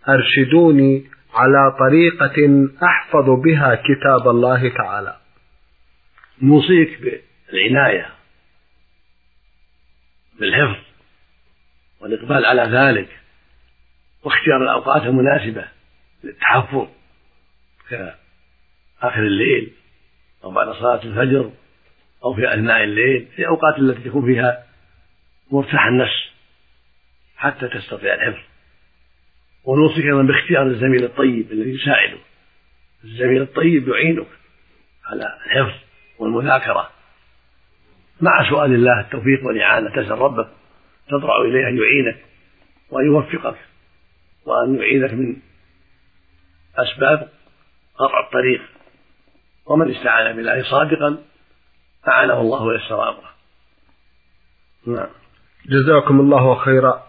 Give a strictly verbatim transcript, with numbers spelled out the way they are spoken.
أرشدوني على طريقة أحفظ بها كتاب الله تعالى. نوصيك بالعناية بالحفظ والإقبال على ذلك واختيار الأوقات المناسبة للتحفظ كآخر الليل أو بعد صلاة الفجر أو في أثناء الليل، في أوقات التي تكون فيها مرتاح النفس حتى تستطيع الحفظ. ونوصيك أيضا باختيار الزميل الطيب الذي يساعدك. الزميل الطيب يعينك على الحفظ والمذاكرة مع سؤال الله التوفيق والإعانة. تسأل ربك تضرع إليه أن يعينك وأن يوفقك وأن يعيذك من أسباب قطع الطريق، ومن استعان بالله صادقا أعانه الله ويسر أمره. نعم. جزاكم الله خيرا